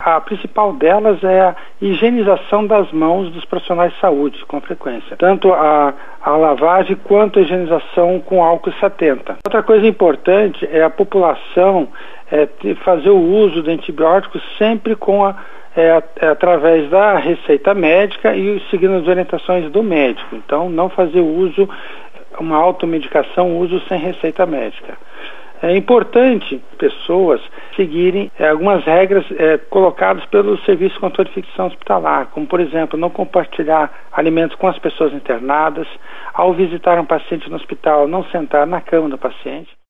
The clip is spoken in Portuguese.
A principal delas é a higienização das mãos dos profissionais de saúde, com frequência. Tanto a lavagem quanto a higienização com álcool 70. Outra coisa importante é a população fazer o uso de antibióticos sempre através da receita médica e seguindo as orientações do médico. Então, não fazer uma automedicação, uso sem receita médica. É importante pessoas seguirem algumas regras colocadas pelo Serviço de Controle de Infecção Hospitalar, como, por exemplo, não compartilhar alimentos com as pessoas internadas, ao visitar um paciente no hospital, não sentar na cama do paciente.